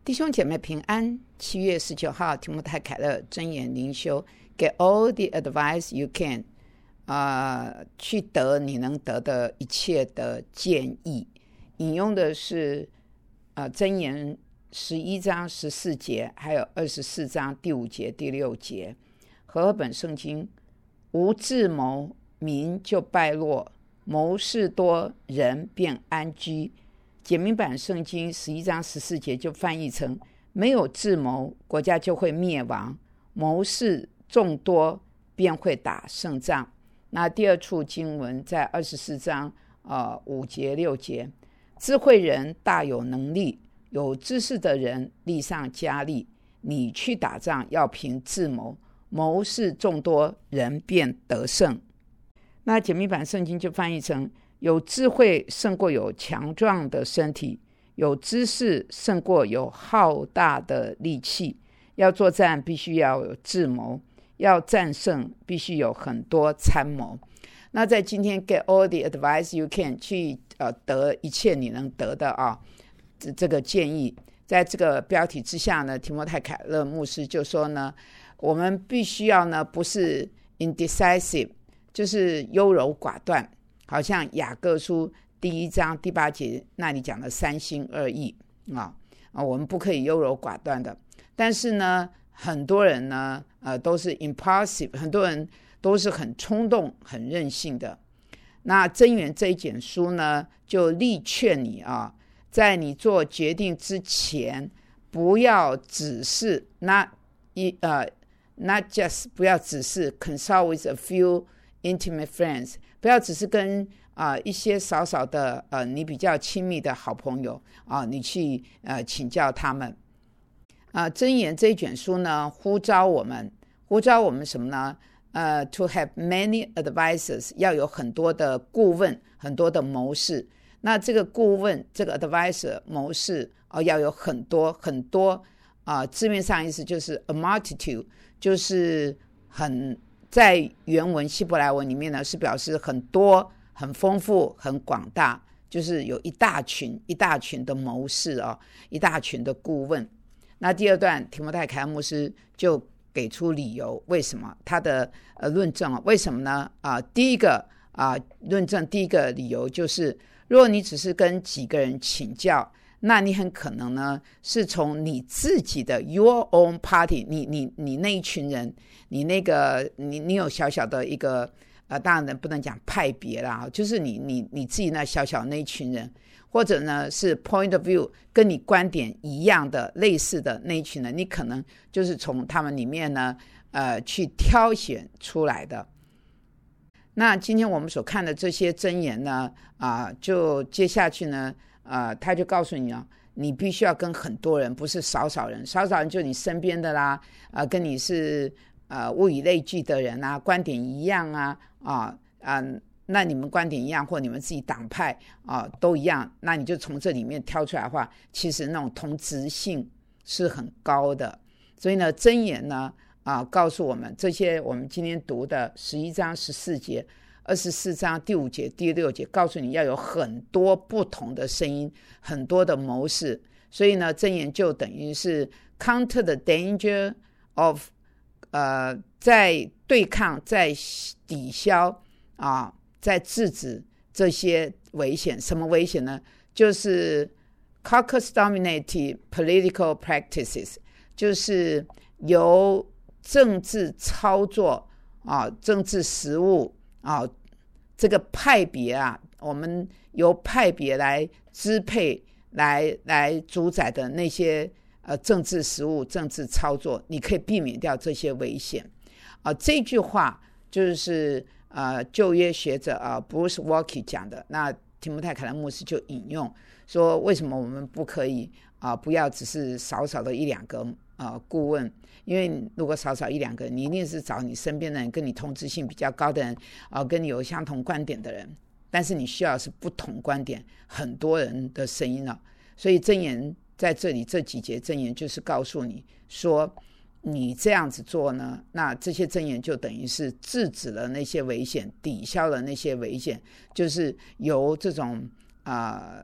弟兄姐妹平安。7月19号，提摩太凯勒箴言灵修，给 all the advice you can，去得你能得的一切的建议。引用的是箴言11章14节，还有24章第5节、第6节。和合本圣经，无智谋，民就败落；谋士多，人便安居。简明版圣经11章14节就翻译成：没有智谋，国家就会灭亡；谋士众多，便会打胜仗。那第二处经文在24章5节6节，智慧人大有能力，有知识的人力上加力。你去打仗要凭智谋，谋士众多，人便得胜。那简明版圣经就翻译成：有智慧胜过有强壮的身体，有知识胜过有浩大的力气。要作战必须要有智谋，要战胜必须有很多参谋。那在今天 get all the advice you can， 去得一切你能得的这个建议，在这个标题之下呢，提摩太凯勒牧师就说呢，我们必须要呢不是 indecisive， 就是优柔寡断，好像雅各书第1章第8节那里讲的三心二意我们不可以优柔寡断的。但是呢，很多人呢都是 impulsive， 很多人都是很冲动、很任性的。那箴言这一卷书呢，就力劝你在你做决定之前，不要只是not just 不要只是 consult with a few intimate friends， 不要只是跟一些少少的你比较亲密的好朋友你去请教他们。箴言这一卷书呢，呼召我们什么呢？To have many advisors， 要有很多的顾问，很多的谋士。那这个顾问，这个 advisor 谋士要有很多很多字面上意思就是 a multitude， 就是在原文希伯来文里面呢，是表示很多、很丰富、很广大，就是有一大群的谋士一大群的顾问。那第二段，提摩太凯勒牧师就给出理由，为什么他的论证为什么呢？第一个论证，第一个理由就是，如果你只是跟几个人请教，那你很可能呢是从你自己的 your own party， 你那一群人，你有小小的一个当然不能讲派别啦，就是你自己那小小那一群人，或者呢是 point of view 跟你观点一样的类似的那一群人，你可能就是从他们里面呢去挑选出来的。那今天我们所看的这些箴言呢就接下去呢他就告诉你你必须要跟很多人，不是少少人就你身边的啦跟你是物以类聚的人观点一样那你们观点一样，或你们自己党派都一样，那你就从这里面挑出来的话，其实那种同质性是很高的。所以呢，箴言呢告诉我们，这些我们今天读的11章14节、24章第5节、第6节，告诉你要有很多不同的声音，很多的谋士。所以呢，箴言就等于是 counter the danger of 在对抗，在抵消在制止这些危险。什么危险呢？就是 caucus dominated political practices， 就是由政治操作政治实务这个派别我们由派别来支配，来主宰的那些政治实务、政治操作，你可以避免掉这些危险这句话就是旧约学者Bruce Waltke 讲的。那提摩太凯勒牧师就引用说，为什么我们不可以不要只是少少的一两个顾问？因为如果少少一两个，你一定是找你身边的人，跟你同质性比较高的人跟你有相同观点的人。但是你需要的是不同观点，很多人的声音所以箴言在这里这几节箴言就是告诉你说，你这样子做呢，那这些箴言就等于是制止了那些危险，抵消了那些危险，就是由这种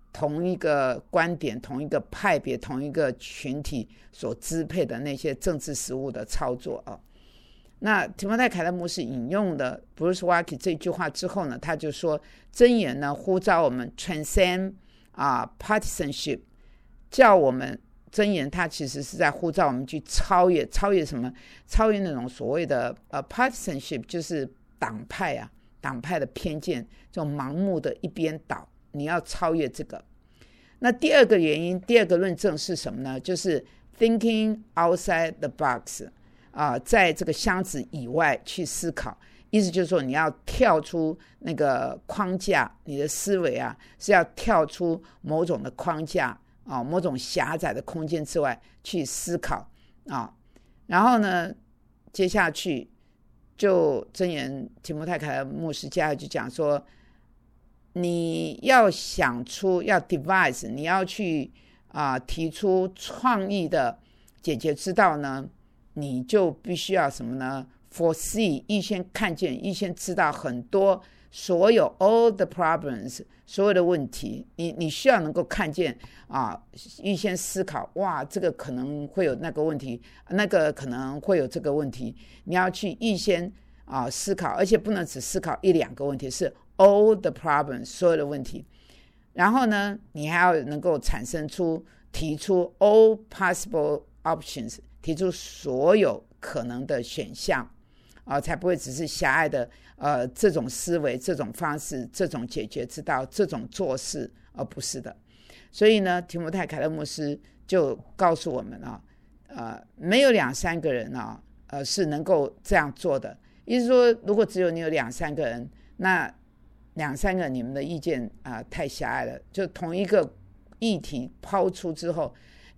同一个观点、同一个派别、同一个群体所支配的那些政治实务的操作啊。那提摩太·凯勒牧师引用的 Bruce Waltke 这句话之后呢，他就说箴言呢呼召我们 transcend partisanship， 叫我们箴言它其实是在呼召我们去超越什么？超越那种所谓的partisanship， 就是党派的偏见，这种盲目的一边倒，你要超越这个。那第二个原因，第二个论证是什么呢？就是 thinking outside the box，在这个箱子以外去思考，意思就是说你要跳出那个框架，你的思维是要跳出某种的框架某种狭窄的空间之外去思考然后呢，接下去就箴言提摩太·凯勒牧师接下来就讲说，你要想出要 devise， 你要去提出创意的解决之道呢，你就必须要什么呢 ？foresee， 预先看见，预先知道很多所有 all the problems， 所有的问题，你需要能够看见预先思考，哇，这个可能会有那个问题，那个可能会有这个问题，你要去预先思考，而且不能只思考一两个问题，是 all the problems， 所有的问题。然后呢，你还要能够提出 all possible options， 提出所有可能的选项才不会只是狭隘的这种思维、这种方式、这种解决之道、这种做事，而不是的。所以呢，提摩太·凯勒牧师就告诉我们没有2-3个人是能够这样做的。意思说，如果只有你有2-3个人，那2-3个你们的意见太狭隘了。就同一个议题抛出之后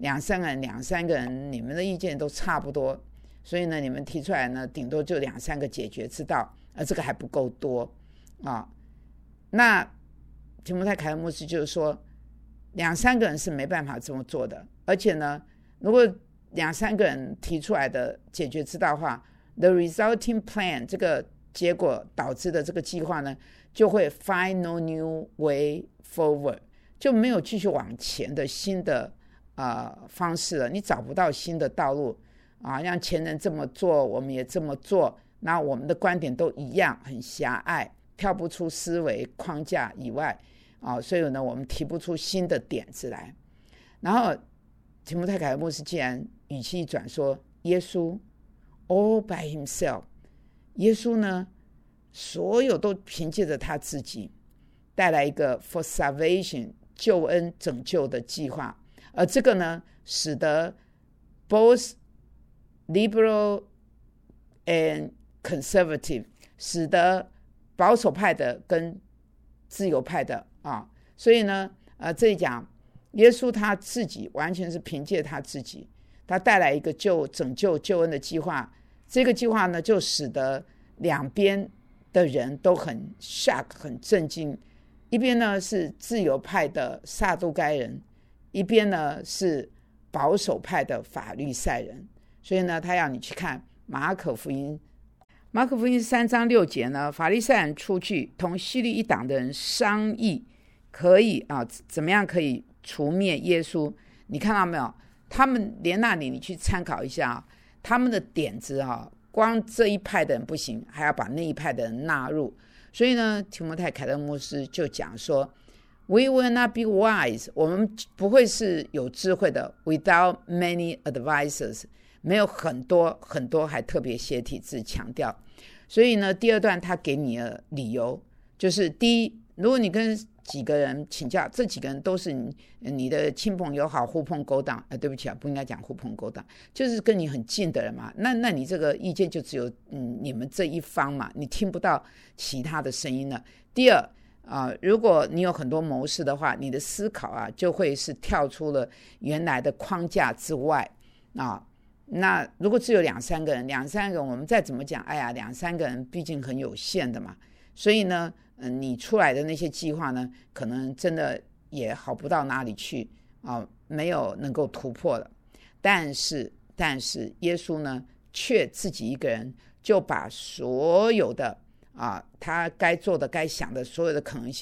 ，2-3个人你们的意见都差不多，所以呢，你们提出来呢，顶多就2-3个解决之道，这个还不够多那提摩太·凯勒牧师就是说，2-3个人是没办法这么做的，而且呢，如果2-3个人提出来的解决之道的话 ，the resulting plan 这个结果导致的这个计划呢，就会 find no new way forward， 就没有继续往前的新的方式了，你找不到新的道路让前人这么做，我们也这么做，那我们的观点都一样，很狭隘，跳不出思维框架以外所以呢，我们提不出新的点子来。然后提摩太·凯勒牧师既然语气一转说，耶稣 all by himself， 耶稣呢，所有都凭借着他自己带来一个 for salvation 救恩拯救的计划，而这个呢，使得 both liberal and conservative， 使得保守派的跟自由派的所以呢这里讲耶稣他自己完全是凭借他自己，他带来一个拯救救恩的计划。这个计划呢，就使得两边的人都很 shock， 很震惊。一边呢是自由派的撒都该人，一边呢是保守派的法律赛人。所以呢，他要你去看马可福音3章6节呢，法利赛人出去同希律一党的人商议，可以怎么样可以除灭耶稣。你看到没有？他们连那里你去参考一下他们的点子光这一派的人不行，还要把那一派的人纳入。所以呢，提摩太·凯勒牧师就讲说 We will not be wise， 我们不会是有智慧的 without many advisors， 没有很多还特别写体字强调。所以呢，第二段他给你的理由就是第一，如果你跟几个人请教，这几个人都是你的亲朋友好，狐朋狗党对不起不应该讲狐朋狗党，就是跟你很近的人嘛，那你这个意见就只有你们这一方嘛，你听不到其他的声音了。第二如果你有很多谋士的话，你的思考就会是跳出了原来的框架之外那如果只有2-3个人我们再怎么讲2-3个人毕竟很有限的嘛，所以呢你出来的那些计划呢，可能真的也好不到哪里去没有能够突破了。但是耶稣呢，却自己一个人就把所有的他该做的该想的所有的可能性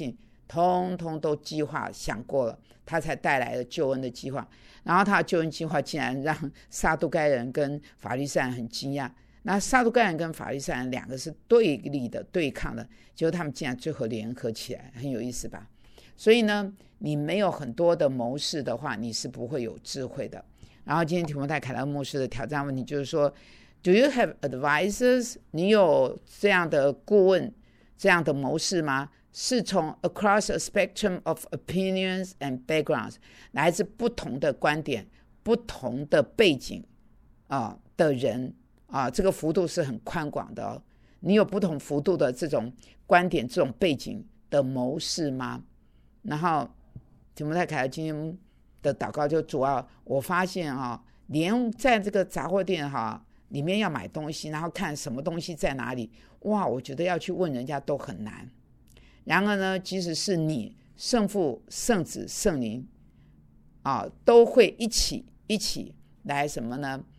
通通都计划想过了，他才带来了救恩的计划。然后他的救恩计划竟然让撒都该人跟法利赛人很惊讶。那撒都该人跟法利赛人两个是对立的、对抗的，结果他们竟然最后联合起来，很有意思吧？所以呢，你没有很多的谋士的话，你是不会有智慧的。然后今天提摩太凯勒牧师的挑战问题就是说 ，Do you have advisors？ 你有这样的顾问、这样的谋士吗？是从 across a spectrum of opinions and backgrounds， 来自不同的观点、不同的背景的人这个幅度是很宽广的哦。你有不同幅度的这种观点、这种背景的谋士吗？然后提摩太凯勒今天的祷告就主要，我发现连在这个杂货店里面要买东西，然后看什么东西在哪里，哇，我觉得要去问人家都很难。然而呢，即使是你圣父、圣子、圣灵都会一起来什么呢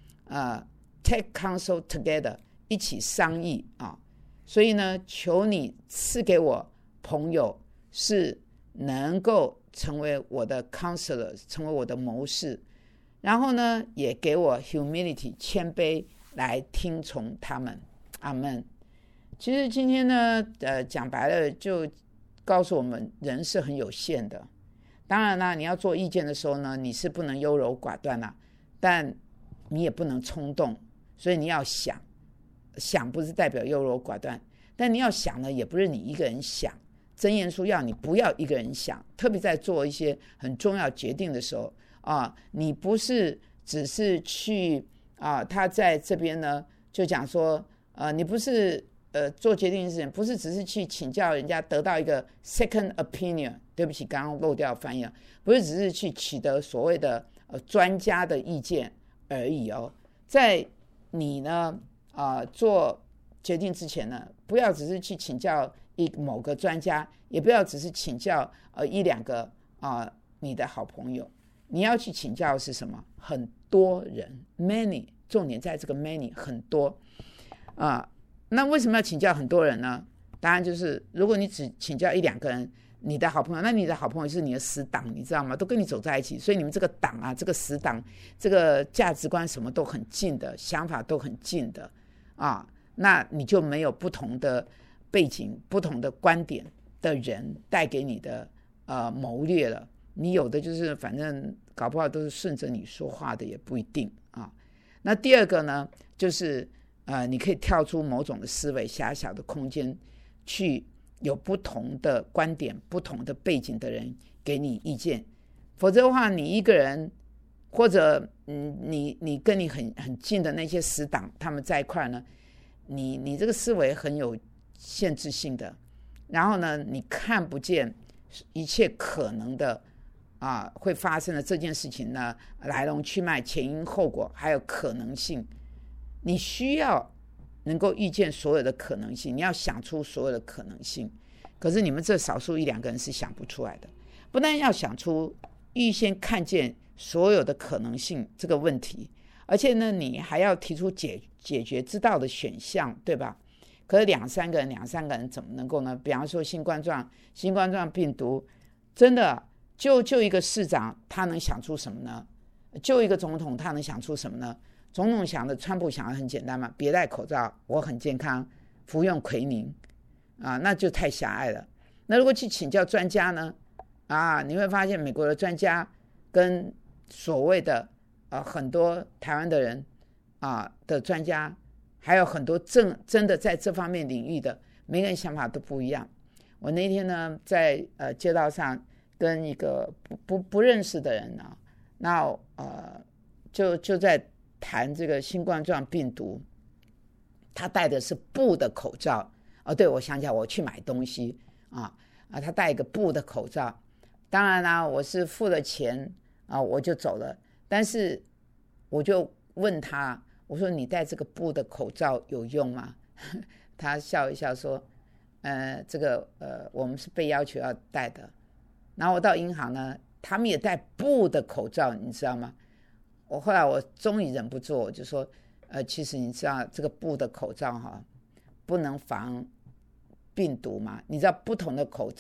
？take counsel together， 一起商议所以呢，求你赐给我朋友，是能够成为我的 counselor， 成为我的谋士，然后呢，也给我 humility 谦卑来听从他们。阿们。其实今天呢，讲白了就告诉我们，人是很有限的。当然啦，你要做意见的时候呢，你是不能优柔寡断啦，但你也不能冲动，所以你要想不是代表优柔寡断，但你要想呢，也不是你一个人想。箴言书要你不要一个人想，特别在做一些很重要决定的时候你不是只是去他在这边呢就讲说你不是做决定的事情，不是只是去请教人家得到一个 second opinion， 对不起，刚刚漏掉翻译了，不是只是去取得所谓的专家的意见而已在你呢做决定之前呢，不要只是去请教某个专家，也不要只是请教一两个你的好朋友，你要去请教的是什么？很多人 many， 重点在这个 many， 很多那为什么要请教很多人呢？当然就是如果你只请教一两个人，你的好朋友，那你的好朋友是你的死党，你知道吗？都跟你走在一起，所以你们这个党这个死党，这个价值观什么都很近的，想法都很近的那你就没有不同的背景、不同的观点的人带给你的谋略了。你有的就是反正搞不好都是顺着你说话的，也不一定那第二个呢，就是你可以跳出某种的思维狭小的空间，去有不同的观点、不同的背景的人给你意见。否则的话，你一个人或者你跟你很近的那些死党，他们在一块呢，你这个思维很有限制性的，然后呢，你看不见一切可能的会发生的这件事情呢，来龙去脉、前因后果，还有可能性。你需要能够预见所有的可能性，你要想出所有的可能性。可是你们这少数一两个人是想不出来的。不但要想出预先看见所有的可能性这个问题，而且呢，你还要提出解决之道的选项，对吧？可是两三个人怎么能够呢？比方说新冠状病毒，真的就一个市长他能想出什么呢？就一个总统他能想出什么呢？总统想的，川普想的很简单嘛，别戴口罩，我很健康，服用奎宁那就太狭隘了。那如果去请教专家呢你会发现美国的专家跟所谓的很多台湾的人的专家，还有很多真的在这方面领域的，每个人想法都不一样。我那天呢在街道上跟一个不认识的人那就在谈这个新冠状病毒，他戴的是布的口罩对，我想起来，我去买东西他戴一个布的口罩。当然啦，我是付了钱我就走了，但是我就问他，我说你戴这个布的口罩有用吗？他笑一笑说这个我们是被要求要戴的。然后我到银行呢，他们也戴布的口罩，你知道吗？后来我终于忍不住，我就说其实你知道这个布的口罩不能防病毒吗？你知道不同的口罩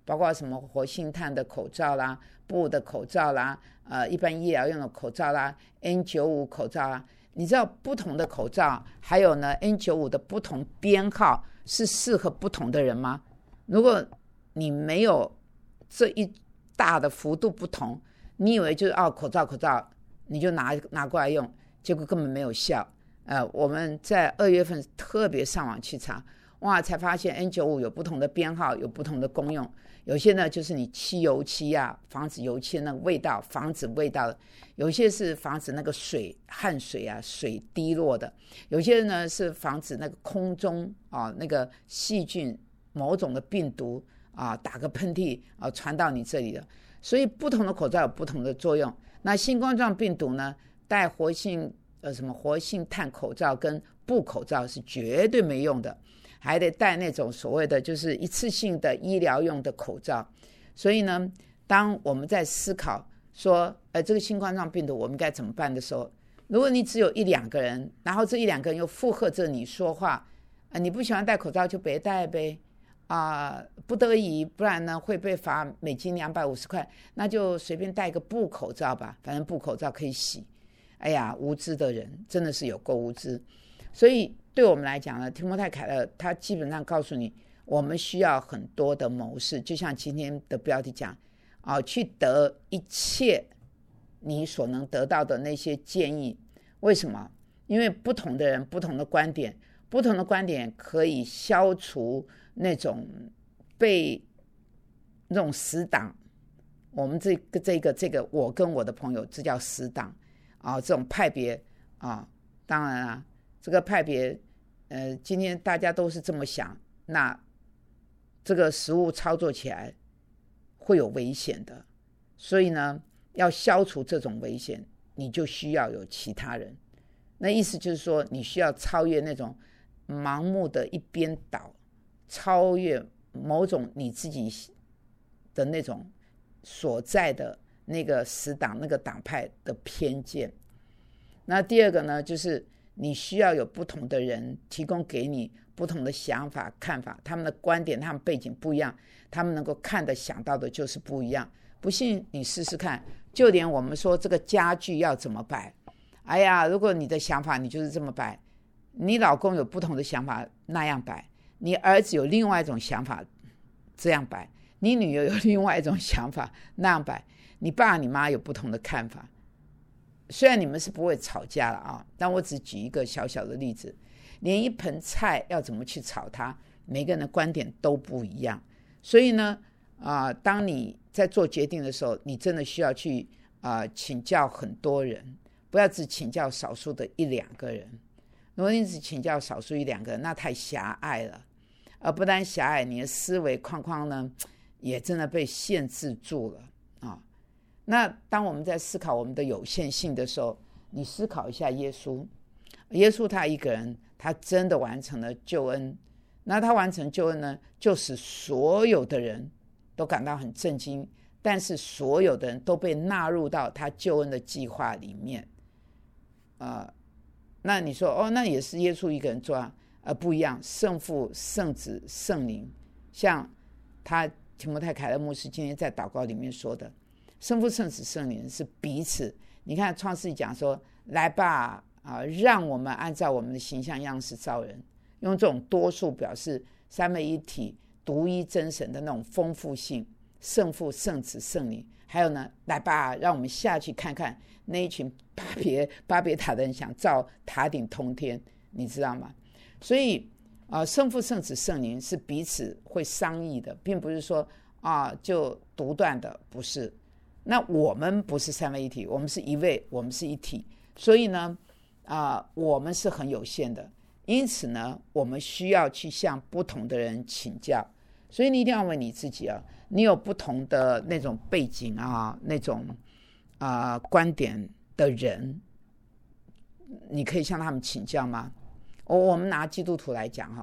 包括什么活性炭的口罩啦、布的口罩啦、一般医疗用的口罩啦、N95 口罩啦。你知道不同的口罩还有呢 N95 的不同编号是适合不同的人吗？如果你没有这一大的幅度不同，你以为就是口罩你就拿过来用，结果根本没有效。我们在2月份特别上网去查，哇，才发现 N95 有不同的编号，有不同的功用。有些呢就是你漆油漆啊，防止油漆的那个味道，防止味道的；有些是防止那个汗水啊水滴落的；有些呢是防止那个空中那个细菌某种的病毒打个喷嚏传到你这里的。所以不同的口罩有不同的作用。那新冠状病毒呢，戴活性炭口罩跟布口罩是绝对没用的，还得戴那种所谓的就是一次性的医疗用的口罩。所以呢，当我们在思考说这个新冠状病毒我们该怎么办的时候，如果你只有1-2个人，然后这1-2个人又附和着你说话，你不喜欢戴口罩就别戴呗，不得已，不然呢会被罚美金250块，那就随便戴个布口罩吧，反正布口罩可以洗。哎呀，无知的人真的是有够无知。所以对我们来讲呢，提摩太凯勒他基本上告诉你，我们需要很多的谋士，就像今天的标题讲去得一切你所能得到的那些建议。为什么？因为不同的人不同的观点，不同的观点可以消除那种被那种死党，我们这个我跟我的朋友这叫死党这种派别当然啊，这个派别今天大家都是这么想，那这个实务操作起来会有危险的。所以呢，要消除这种危险，你就需要有其他人。那意思就是说，你需要超越那种盲目的一边倒，超越某种你自己的那种所在的那个死党那个党派的偏见。那第二个呢，就是你需要有不同的人提供给你不同的想法看法，他们的观点他们背景不一样，他们能够看的想到的就是不一样。不信你试试看，就连我们说这个家具要怎么摆，哎呀，如果你的想法你就是这么摆，你老公有不同的想法那样摆，你儿子有另外一种想法这样摆，你女儿有另外一种想法那样摆，你爸你妈有不同的看法。虽然你们是不会吵架了但我只举一个小小的例子，连一盆菜要怎么去炒它，每个人的观点都不一样。所以呢当你在做决定的时候，你真的需要去请教很多人，不要只请教少数的1-2个人。如果你只请教少数1-2个人，那太狭隘了，不但狭隘，你的思维框框呢也真的被限制住了那当我们在思考我们的有限性的时候，你思考一下耶稣他一个人，他真的完成了救恩。那他完成救恩呢，就使所有的人都感到很震惊，但是所有的人都被纳入到他救恩的计划里面那你说那也是耶稣一个人做不一样，圣父圣子圣灵，像他提摩太凯勒牧师今天在祷告里面说的，圣父圣子圣灵是彼此。你看创世纪讲说，来吧让我们按照我们的形象样式造人，用这种多数表示三位一体独一真神的那种丰富性，圣父圣子圣灵。还有呢，来吧让我们下去看看那一群巴别塔的人想造塔顶通天，你知道吗？所以圣父圣子圣灵是彼此会商议的，并不是说就独断的，不是。那我们不是三位一体，我们是一位，我们是一体。所以呢我们是很有限的，因此呢我们需要去向不同的人请教。所以你一定要问你自己你有不同的那种背景那种观点的人，你可以向他们请教吗？我们拿基督徒来讲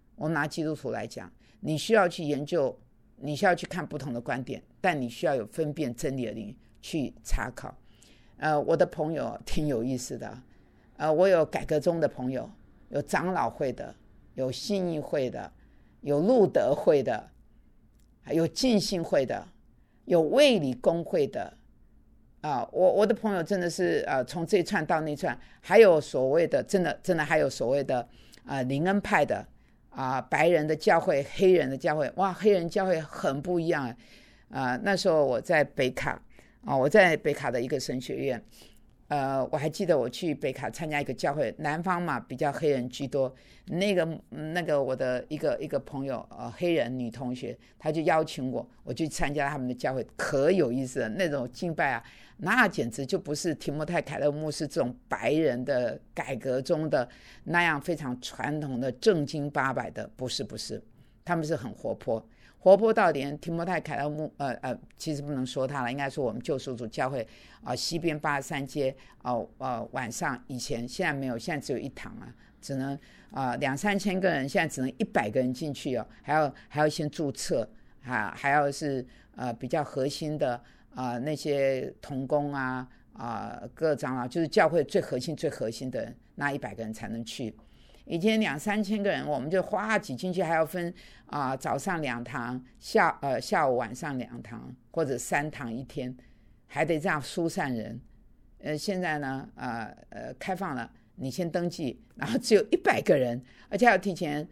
你需要去研究，你需要去看不同的观点，但你需要有分辨真理的灵去查考。我的朋友挺有意思的我有改革中的朋友，有长老会的，有信义会的，有路德会的有浸信会的，有卫理公会的我的朋友真的是从这一串到那串，还有所谓的真的还有所谓的灵恩派的白人的教会，黑人的教会，哇，黑人教会很不一样那时候我在北卡我在北卡的一个神学院我还记得我去北卡参加一个教会，南方嘛比较黑人居多，那个我的一个朋友黑人女同学，她就邀请我去参加他们的教会，可有意思了，那种敬拜那简直就不是提摩太凯勒牧师这种白人的改革中的那样非常传统的正经八百的，不是，他们是很活泼到连提摩太凯勒牧其实不能说他了，应该说我们救赎主教会西边83街晚上以前，现在没有，现在只有一堂只能2-3千个人，现在只能100个人进去还要先注册还要是比较核心的那些同工各长老，就是教会最核心的人，那100个人才能去。以前2-3千个人，我们就挤进去，还要分早上2堂，下午晚上2堂，或者3堂一天，还得这样疏散人。现在呢开放了，你先登记，然后只有100个人，而且要提前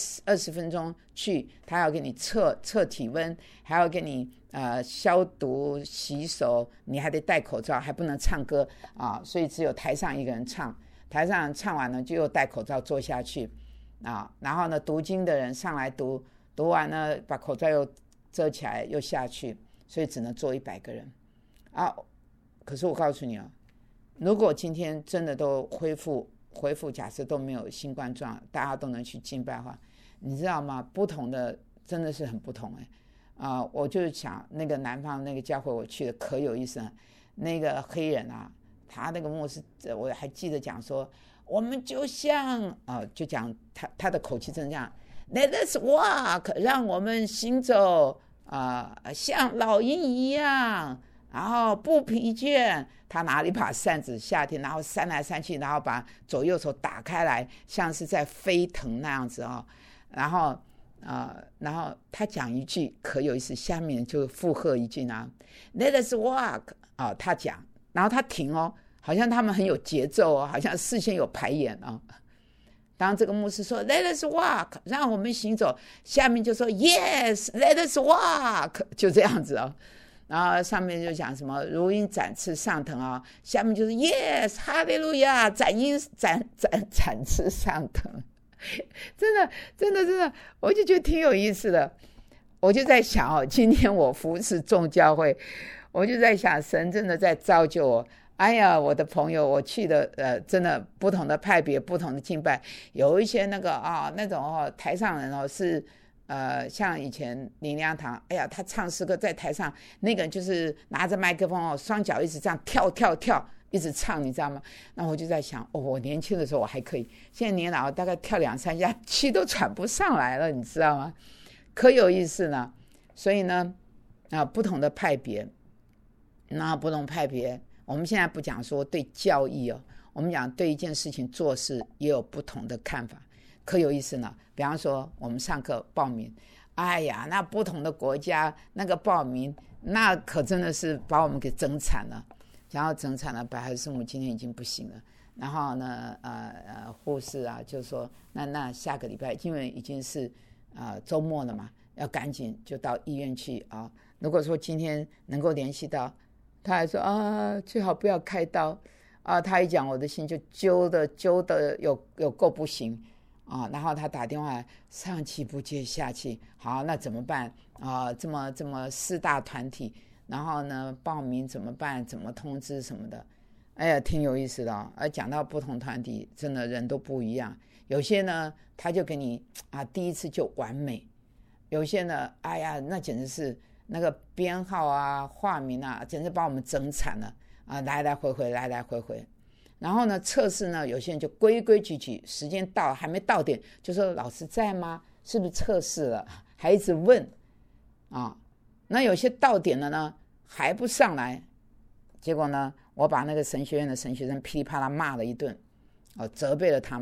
20分钟去，他要给你测体温，还要给你消毒洗手，你还得戴口罩，还不能唱歌所以只有台上一个人唱，台上唱完了就又戴口罩坐下去然后呢读经的人上来读完了把口罩又遮起来又下去，所以只能坐100个人可是我告诉你如果今天真的都恢复，假设都没有新冠状，大家都能去敬拜的话，你知道吗？不同的真的是很不同我就想那个南方那个教会我去的可有意思了，那个黑人他那个牧师我还记得讲说，我们就像就讲他的口气真的这样 Let us walk， 让我们行走像老鹰一样，然后不疲倦。他拿了一把扇子，夏天然后扇来扇去，然后把左右手打开来，像是在飞腾那样子然后他讲一句可有意思，下面就附和一句Let us walk 他讲，然后他停好像他们很有节奏好像事先有排演当这个牧师说 Let us walk， 让我们行走，下面就说 Yes Let us walk， 就这样子然后上面就讲什么如鹰展翅上腾下面就是 Yes 哈利路亚，展翅上腾真的我就觉得挺有意思的。我就在想今天我服侍众教会，我就在想神真的在造就我。哎呀，我的朋友，我去的真的不同的派别，不同的敬拜，有一些那个那种台上人是像以前林良堂，哎呀，他唱诗歌在台上，那个人就是拿着麦克风双脚一直这样跳，一直唱，你知道吗？那我就在想我年轻的时候我还可以，现在年老大概跳2-3下气都喘不上来了，你知道吗？可有意思呢。所以呢不同的派别，那不同派别，我们现在不讲说对教义我们讲对一件事情做事也有不同的看法，可有意思呢。比方说我们上课报名，哎呀，那不同的国家那个报名，那可真的是把我们给整惨了。然后整惨了，白孩子圣母今天已经不行了。然后呢护士就说那下个礼拜，因为已经是周末了嘛，要赶紧就到医院去如果说今天能够联系到，他还说最好不要开刀他一讲我的心就揪的有够不行然后他打电话上气不接下气，好，那怎么办这么4大团体，然后呢报名怎么办，怎么通知什么的，哎呀挺有意思的而讲到不同团体真的人都不一样，有些呢他就给你第一次就完美，有些呢哎呀那简直是那个编号化名简直把我们整惨了来来回回。然后呢测试呢有些人就规规矩矩，时间到还没到点就说老师在吗，是不是测试了，还一直问那有些到点了呢还不上来，结果呢我把那个神学院的神学生噼里啪啦骂了一顿责备了他们，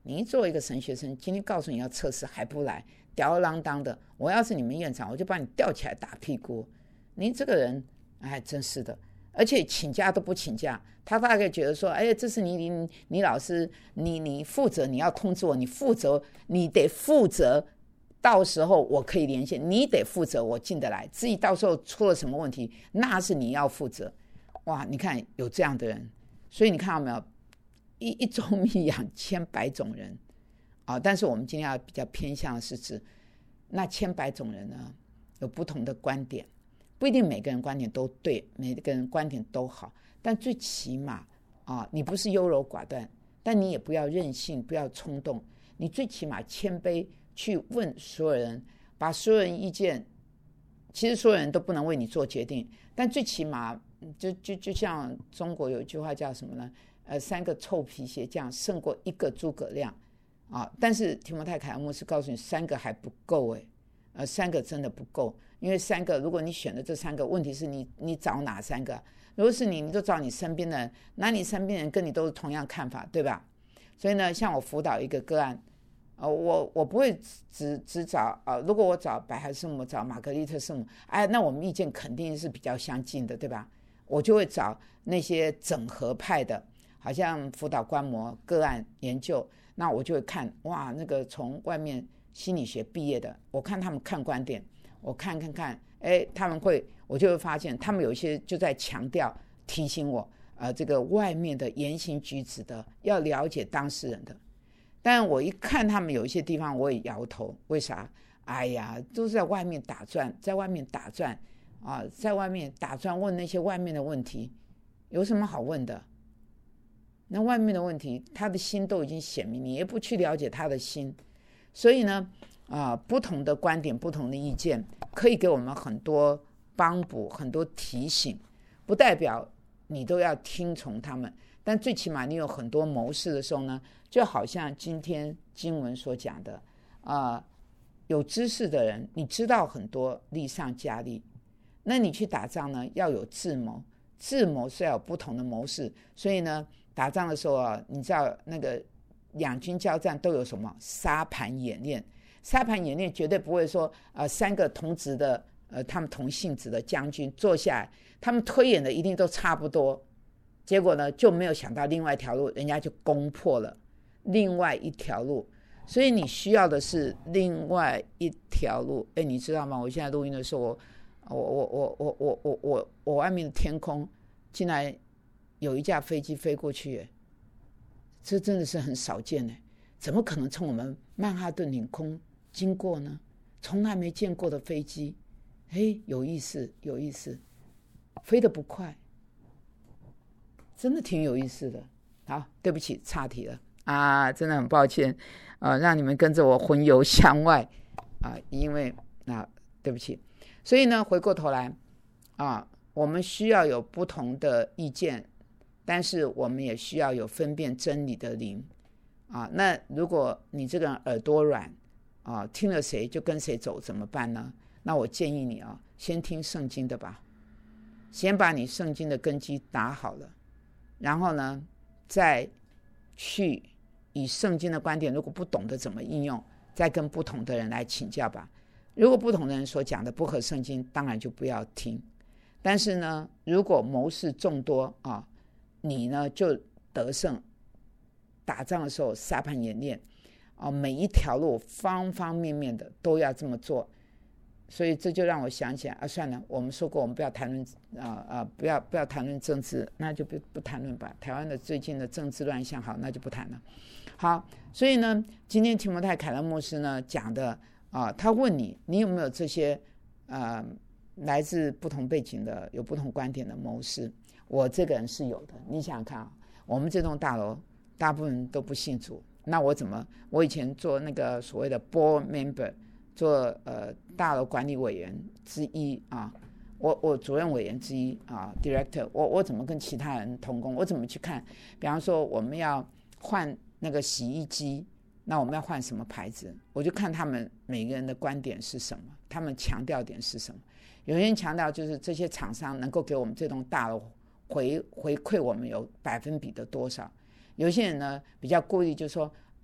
你作为一个神学生，今天告诉你要测试还不来，吊儿郎当的，我要是你们院长，我就把你吊起来打屁股。你这个人，哎，真是的，而且请假都不请假，他大概觉得说，哎，这是你老师，你负责，你要通知我，你负责，你得负责，到时候我可以连线，你得负责我进得来，至于到时候出了什么问题，那是你要负责。哇，你看有这样的人，所以你看到没有？一周密养100种人啊！但是我们今天要比较偏向的是指那100种人呢，有不同的观点，不一定每个人观点都对，每个人观点都好，但最起码啊，你不是优柔寡断，但你也不要任性，不要冲动，你最起码谦卑去问所有人，把所有人意见，其实所有人都不能为你做决定，但最起码就像中国有一句话叫什么呢？3个臭皮鞋匠胜过1个诸葛亮啊！但是提摩太凯恩牧师告诉你，3个还不够3个真的不够，因为3个，如果你选的这3个，问题是你找哪3个？如果是你就找你身边的人，那你身边人跟你都是同样看法，对吧？所以呢，像我辅导一个个案，我不会只找如果我找百合圣母，找玛格丽特圣母，那我们意见肯定是比较相近的，对吧？我就会找那些整合派的。好像辅导观摩个案研究，那我就会看哇，那个从外面心理学毕业的，我看他们看观点，我看，他们会，我就会发现他们有一些就在强调提醒我，这个外面的言行举止的要了解当事人的，但我一看他们有一些地方我也摇头，为啥？哎呀，都是在外面打转，在外面打转在外面打转问那些外面的问题，有什么好问的？那外面的问题，他的心都已经显明，你也不去了解他的心，所以呢，不同的观点、不同的意见，可以给我们很多帮补、很多提醒，不代表你都要听从他们，但最起码你有很多谋士的时候呢，就好像今天经文所讲的，有知识的人，你知道很多，力上加力，那你去打仗呢，要有智谋，智谋是要有不同的谋士，所以呢。打仗的时候你知道那个两军交战都有什么沙盘演练？沙盘演练绝对不会说3个同职的他们同性质的将军坐下来，他们推演的一定都差不多，结果呢就没有想到另外一条路，人家就攻破了另外一条路，所以你需要的是另外一条路。你知道吗？我现在录音的时候，我外面的天空竟然有一架飞机飞过去，这真的是很少见，怎么可能从我们曼哈顿领空经过呢？从来没见过的飞机，有意思，有意思，飞得不快，真的挺有意思的。好，对不起，岔题了真的很抱歉让你们跟着我魂游向外因为对不起。所以呢，回过头来我们需要有不同的意见，但是我们也需要有分辨真理的灵那如果你这个人耳朵软听了谁就跟谁走怎么办呢？那我建议你先听圣经的吧，先把你圣经的根基打好了，然后呢再去以圣经的观点，如果不懂得怎么应用，再跟不同的人来请教吧。如果不同的人所讲的不合圣经，当然就不要听。但是呢，如果谋士众多你呢就得胜，打仗的时候沙盘演练每一条路方方面面的都要这么做。所以这就让我想起来算了，我们说过我们不要谈论不要谈论政治，那就不谈论吧。台湾的最近的政治乱象，好，那就不谈了。好，所以呢，今天提摩太凯勒牧师呢讲的他问你有没有这些来自不同背景的有不同观点的谋士？我这个人是有的。你想想看我们这栋大楼大部分都不信主，那我以前做那个所谓的 board member， 做大楼管理委员之一我主任委员之一director， 我怎么跟其他人同工？我怎么去看？比方说我们要换那个洗衣机，那我们要换什么牌子？我就看他们每个人的观点是什么，他们强调点是什么。有些人强调就是这些厂商能够给我们这栋大楼回馈我们有1%的多少，有些人呢比较故意就说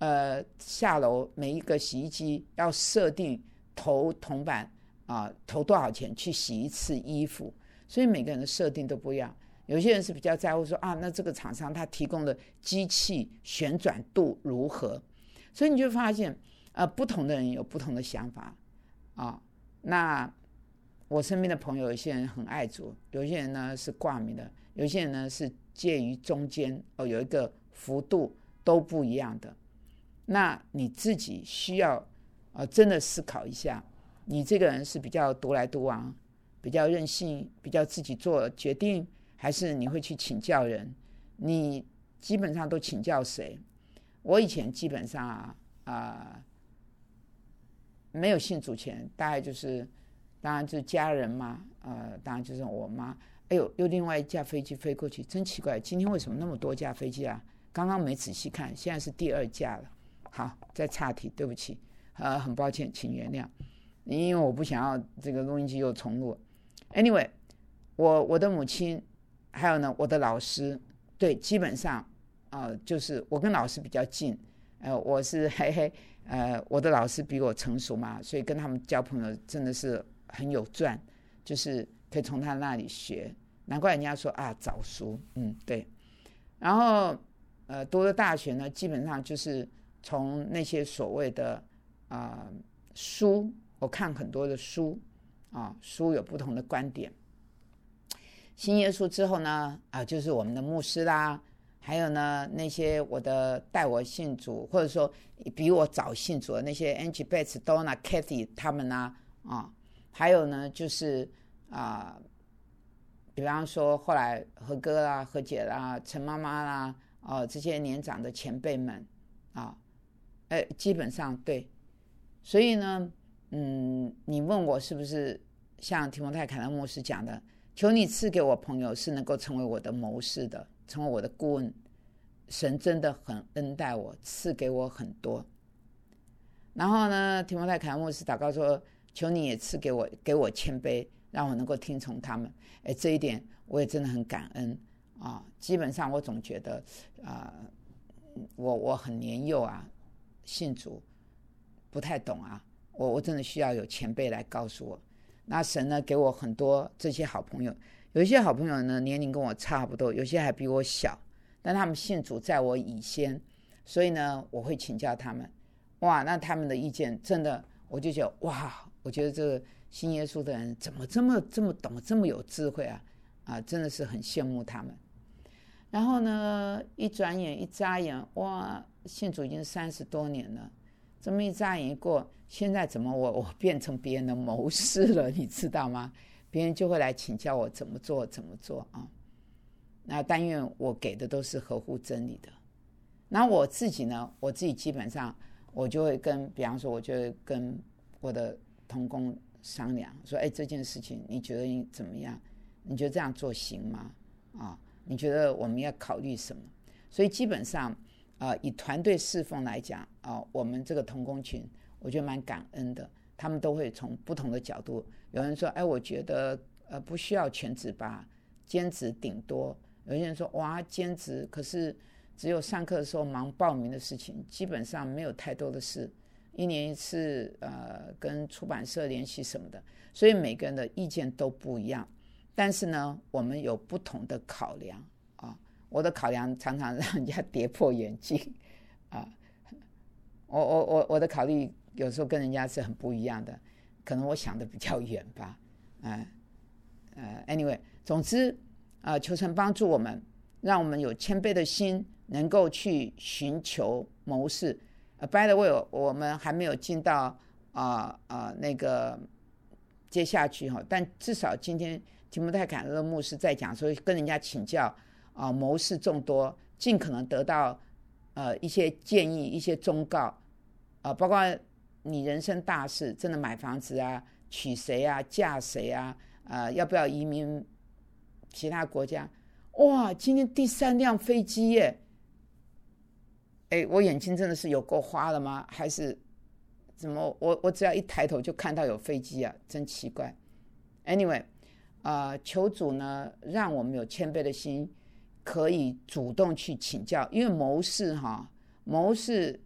下楼每一个洗衣机要设定投铜板投多少钱去洗一次衣服，所以每个人的设定都不一样。有些人是比较在乎说那这个厂商他提供的机器旋转度如何，所以你就发现不同的人有不同的想法那我身边的朋友，有些人很爱主，有些人呢是挂名的，有些人呢是介于中间有一个幅度都不一样的。那你自己需要真的思考一下，你这个人是比较独来独往，比较任性，比较自己做决定，还是你会去请教人？你基本上都请教谁？我以前基本上没有信主前，大概就是当然就是家人嘛，当然就是我妈。哎呦，又另外一架飞机飞过去，真奇怪，今天为什么那么多架飞机啊？刚刚没仔细看，现在是第2架了。好，再岔题，对不起，很抱歉，请原谅，因为我不想要这个录音机又重录。Anyway， 我的母亲，还有呢我的老师，对，基本上就是我跟老师比较近，我是我的老师比我成熟嘛，所以跟他们交朋友真的是很有赚，就是可以从他那里学，难怪人家说早熟，对。然后读了大学呢，基本上就是从那些所谓的书，我看很多的书书有不同的观点。信耶稣之后呢就是我们的牧师啦，还有呢那些带我信主，或者说比我早信主的那些 Angie Bates、Donna、Kathy 他们还有呢就是比方说后来何哥啦、何姐啦、陈妈妈啦这些年长的前辈们基本上对。所以呢你问我是不是像提摩太凯勒牧师讲的，求你赐给我朋友是能够成为我的谋士的，成为我的顾问。神真的很恩待我，赐给我很多。然后呢提摩太凯勒牧师祷告说，求你也赐给我谦卑，让我能够听从他们。这一点我也真的很感恩基本上我总觉得我很年幼信主不太懂我真的需要有前辈来告诉我。那神呢给我很多这些好朋友，有一些好朋友呢年龄跟我差不多，有些还比我小，但他们信主在我以先，所以呢我会请教他们。那他们的意见真的我就觉得我觉得这个信耶稣的人怎么这么懂，这么有智慧真的是很羡慕他们。然后呢一转眼一眨眼，信主已经30多年了，这么一眨眼一过，现在怎么我变成别人的谋士了，你知道吗？别人就会来请教我怎么做那但愿我给的都是合乎真理的。那我自己呢，我自己基本上我就会比方说我就会跟我的同工商量说，这件事情你觉得怎么样？你觉得这样做行吗？你觉得我们要考虑什么？所以基本上以团队侍奉来讲我们这个同工群我觉得蛮感恩的，他们都会从不同的角度。有人说我觉得不需要全职吧，兼职顶多。有些人说兼职可是只有上课的时候忙报名的事情，基本上没有太多的事，一年一次跟出版社联系什么的，所以每个人的意见都不一样。但是呢我们有不同的考量我的考量常常让人家跌破眼镜我的考虑有时候跟人家是很不一样的，可能我想的比较远吧anyway， 总之求神帮助我们，让我们有谦卑的心，能够去寻求谋士。by the way， 我们还没有进到那个接下去但至少今天提摩太凯勒牧师在讲说，跟人家请教谋士众多，尽可能得到一些建议，一些忠告包括你人生大事，真的买房子娶谁嫁谁要不要移民其他国家。今天第3辆飞机耶，我眼睛真的是有够花了吗？还是怎么我只要一抬头就看到有飞机真奇怪。anyway，求主呢让我们有谦卑的心，可以主动去请教。因为谋士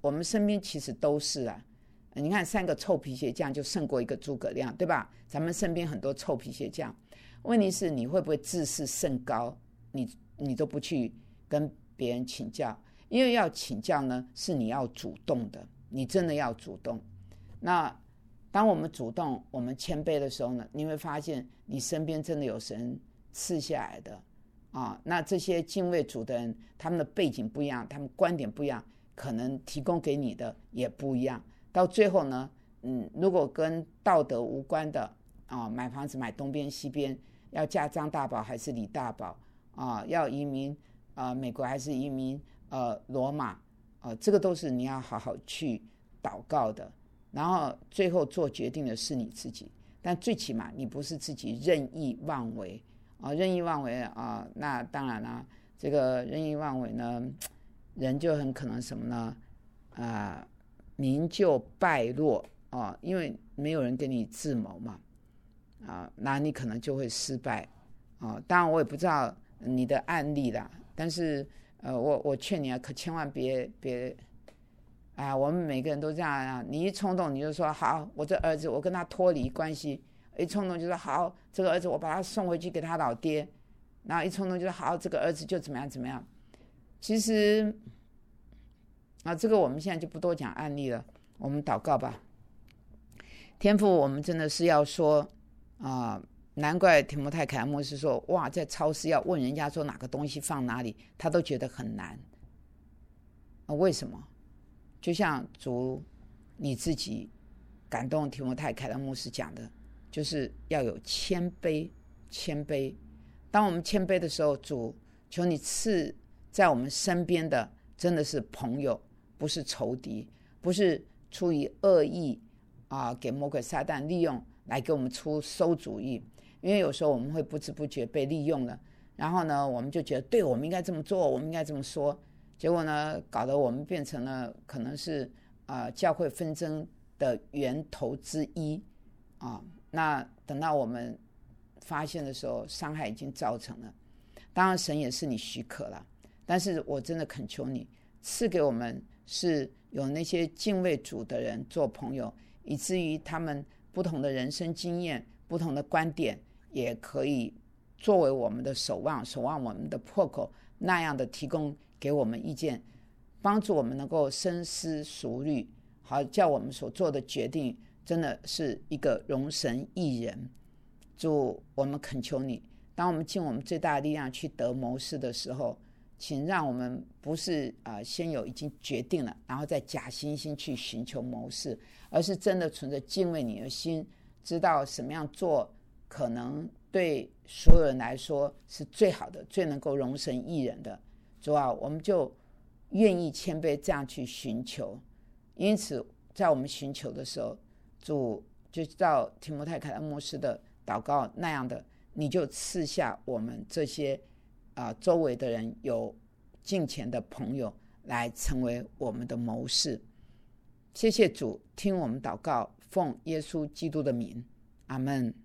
我们身边其实都是啊。你看3个臭皮鞋匠就胜过1个诸葛亮，对吧？咱们身边很多臭皮鞋匠，问题是你会不会自视甚高，你都不去跟别人请教？因为要请教呢，是你要主动的，你真的要主动。那当我们主动，我们谦卑的时候呢，你会发现你身边真的有神赐下来的那这些敬畏主的人，他们的背景不一样，他们观点不一样，可能提供给你的也不一样。到最后呢，如果跟道德无关的买房子买东边西边，要嫁张大宝还是李大宝要移民美国还是移民罗马这个都是你要好好去祷告的。然后最后做决定的是你自己，但最起码你不是自己任意妄为任意妄为那当然啦，这个任意妄为呢，人就很可能什么呢名就败落因为没有人给你自谋嘛那你可能就会失败当然我也不知道你的案例啦，但是我劝你可千万别我们每个人都这样你一冲动你就说好，我这儿子我跟他脱离关系，一冲动就说好，这个儿子我把他送回去给他老爹，然后一冲动就说好，这个儿子就怎么样怎么样。其实这个我们现在就不多讲案例了，我们祷告吧。天父，我们真的是要说难怪提摩太凯恩牧师说哇，在超市要问人家说哪个东西放哪里，他都觉得很难为什么？就像主你自己感动提摩太凯恩牧师讲的，就是要有谦卑。当我们谦卑的时候，主求你赐在我们身边的真的是朋友，不是仇敌，不是出于恶意给魔鬼撒旦利用来给我们出馊主意。因为有时候我们会不知不觉被利用了，然后呢我们就觉得对，我们应该这么做，我们应该这么说，结果呢搞得我们变成了可能是教会纷争的源头之一那等到我们发现的时候，伤害已经造成了。当然神也是你许可了，但是我真的恳求你赐给我们是有那些敬畏主的人做朋友，以至于他们不同的人生经验、不同的观点也可以作为我们的守望我们的破口，那样的提供给我们意见，帮助我们能够深思熟虑，好叫我们所做的决定真的是一个荣神益人。主，我们恳求你，当我们尽我们最大的力量去得谋士的时候，请让我们不是先有已经决定了，然后再假惺惺去寻求谋士，而是真的存着敬畏你的心，知道什么样做可能对所有人来说是最好的，最能够荣神益人的。主啊，我们就愿意谦卑这样去寻求。因此在我们寻求的时候，主就照提摩太凯恩牧师的祷告那样的，你就赐下我们这些周围的人有敬虔的朋友来成为我们的谋士。谢谢主，听我们祷告，奉耶稣基督的名，阿们。